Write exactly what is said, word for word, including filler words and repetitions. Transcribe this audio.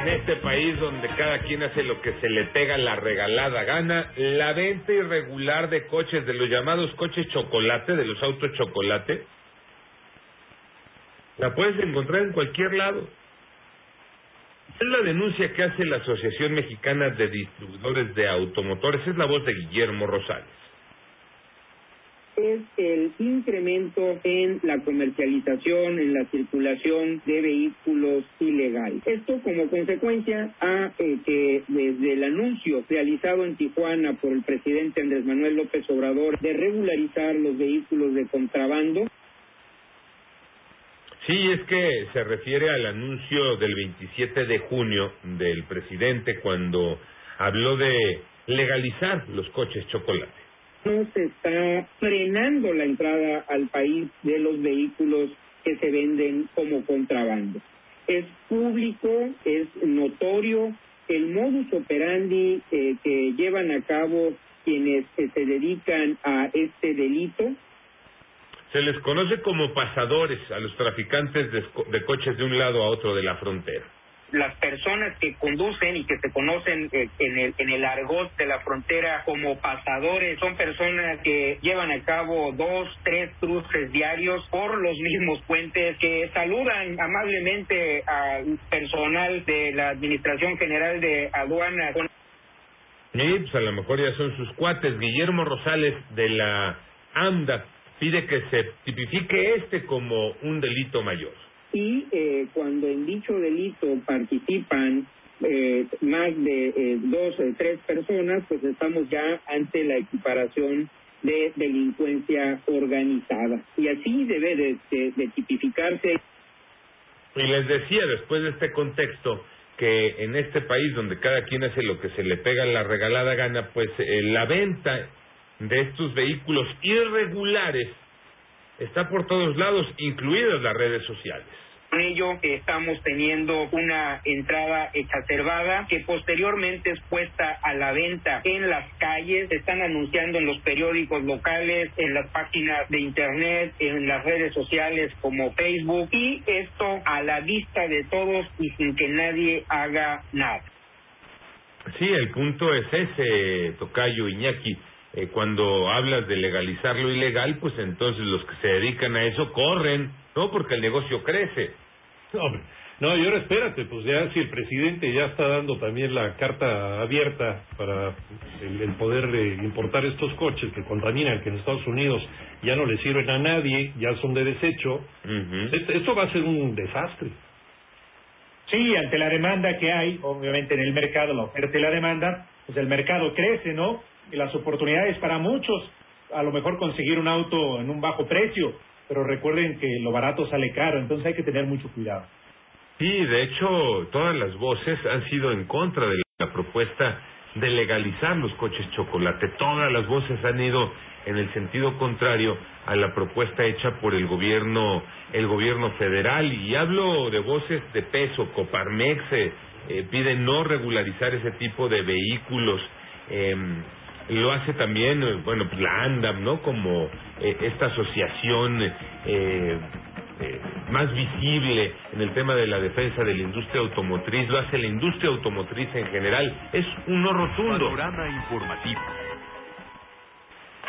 En este país donde cada quien hace lo que se le pega la regalada gana, la venta irregular de coches, de los llamados coches chocolate, de los autos chocolate, la puedes encontrar en cualquier lado. Es la denuncia que hace la Asociación Mexicana de Distribuidores de Automotores. Es la voz de Guillermo Rosales. Es el incremento en la comercialización, en la circulación de vehículos ilegales. Esto como consecuencia a eh, que desde el anuncio realizado en Tijuana por el presidente Andrés Manuel López Obrador de regularizar los vehículos de contrabando. Sí, es que se refiere al anuncio del veintisiete de junio del presidente cuando habló de legalizar los coches chocolate. No se está frenando la entrada al país de los vehículos que se venden como contrabando. Es público, es notorio el modus operandi eh, que llevan a cabo quienes eh, se dedican a este delito. Se les conoce como pasadores a los traficantes de, de coches de un lado a otro de la frontera. Las personas que conducen y que se conocen eh, en el en el argot de la frontera como pasadores son personas que llevan a cabo dos, tres cruces diarios por los mismos puentes, que saludan amablemente al personal de la Administración General de Aduanas. Sí, pues a lo mejor ya son sus cuates. Guillermo Rosales de la AMDA pide que se tipifique este como un delito mayor. Y eh, cuando en dicho delito participan eh, más de eh, dos o tres personas, pues estamos ya ante la equiparación de delincuencia organizada. Y así debe de, de, de tipificarse. Y les decía, después de este contexto, que en este país donde cada quien hace lo que se le pega la regalada gana, pues eh, la venta de estos vehículos irregulares está por todos lados, incluidas las redes sociales. Con ello estamos teniendo una entrada exacerbada que posteriormente es puesta a la venta en las calles. Se están anunciando en los periódicos locales, en las páginas de internet, en las redes sociales como Facebook, y esto a la vista de todos y sin que nadie haga nada. Sí, el punto es ese, tocayo Iñaki. Eh, cuando hablas de legalizar lo ilegal, pues entonces los que se dedican a eso corren, ¿no? Porque el negocio crece. No, no, y ahora espérate, pues ya si el presidente ya está dando también la carta abierta para el, el poder eh, importar estos coches que contaminan, que en Estados Unidos ya no le sirven a nadie, ya son de desecho, uh-huh. esto, esto va a ser un desastre. Sí, ante la demanda que hay, obviamente en el mercado, la oferta y la demanda, pues el mercado crece, ¿no? Y las oportunidades para muchos, a lo mejor conseguir un auto en un bajo precio, pero recuerden que lo barato sale caro, entonces hay que tener mucho cuidado. Sí, de hecho, todas las voces han sido en contra de la propuesta de legalizar los coches chocolate. Todas las voces han ido en el sentido contrario a la propuesta hecha por el gobierno, el gobierno federal. Y hablo de voces de peso. Coparmex eh, eh, pide no regularizar ese tipo de vehículos. Eh, Lo hace también, bueno, pues la ANDAM, ¿no? Como eh, esta asociación eh, eh, más visible en el tema de la defensa de la industria automotriz. Lo hace la industria automotriz en general. Es un no rotundo. Panorama informativo.